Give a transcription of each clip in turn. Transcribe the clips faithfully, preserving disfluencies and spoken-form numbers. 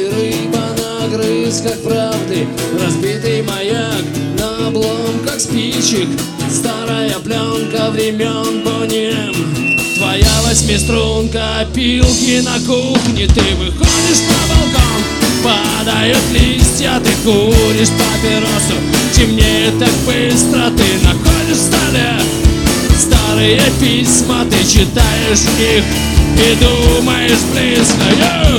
Ты рыба на грызках правды, разбитый маяк на обломках спичек, старая пленка времен бонем. Твоя восьмиструнка, опилки на кухне. Ты выходишь на балкон, падают листья, ты куришь папиросу. Темнеет так быстро, ты находишь в столе старые письма, ты читаешь их и думаешь близко.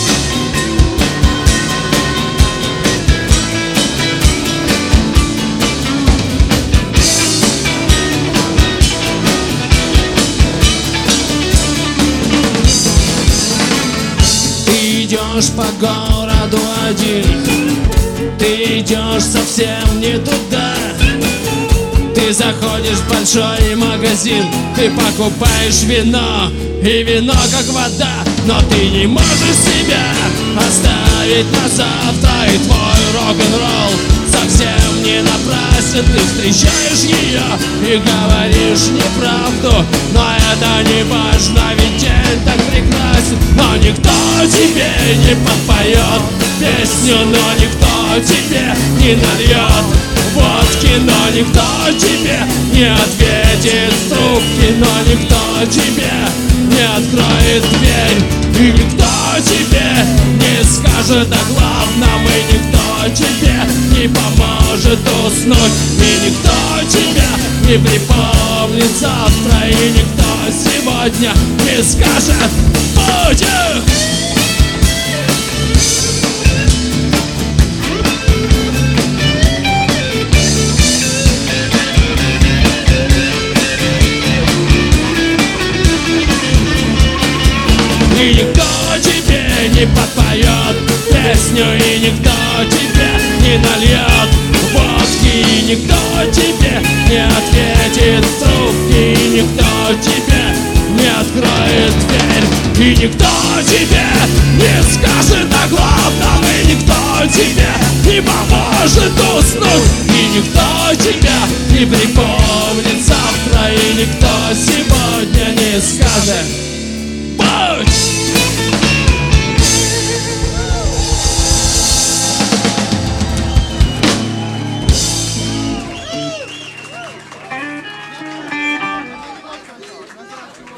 Ты идешь по городу один, ты идешь совсем не туда. Ты заходишь в большой магазин, ты покупаешь вино, и вино как вода. Но ты не можешь себя оставить на завтра, и твой рок-н-ролл совсем не напрасен. Ты встречаешь ее и говоришь неправду, но это не важно, ведь день так прекрасен. Но никто тебе не подпоет песню, но никто тебе не нальет водки, но никто тебе не ответит с трубки, но никто тебе не откроет дверь, и никто тебе не скажет о главном, и никто тебе не поможет уснуть, и никто тебя не припомнит завтра, и никто сегодня не скажет «Будь!». И никто тебе не подпоет песню, и никто тебе не нальет водки, и никто тебе не ответит в трубке, и никто тебе не откроет дверь, и никто тебе не скажет о главном, и никто тебе не поможет уснуть, и никто тебя не припомнит завтра, и никто сегодня не скажет «Будь!».